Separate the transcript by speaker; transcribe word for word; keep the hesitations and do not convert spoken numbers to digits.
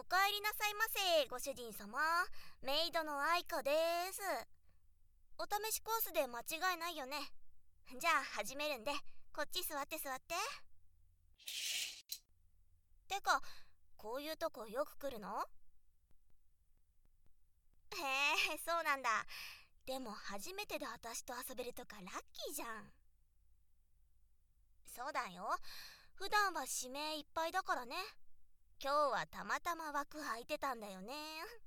Speaker 1: かえりなさいませ、ご主人様。メイドの愛子です。お試しコースで間違いないよね。じゃあ始めるんで、こっち座って座って。てか、こういうとこよく来るの？へえ、そうなんだ。でも初めてで私と遊べるとかラッキーじゃん。そうだよ。普段は指名いっぱいだからね。今日はたまたま枠空いてたんだよね。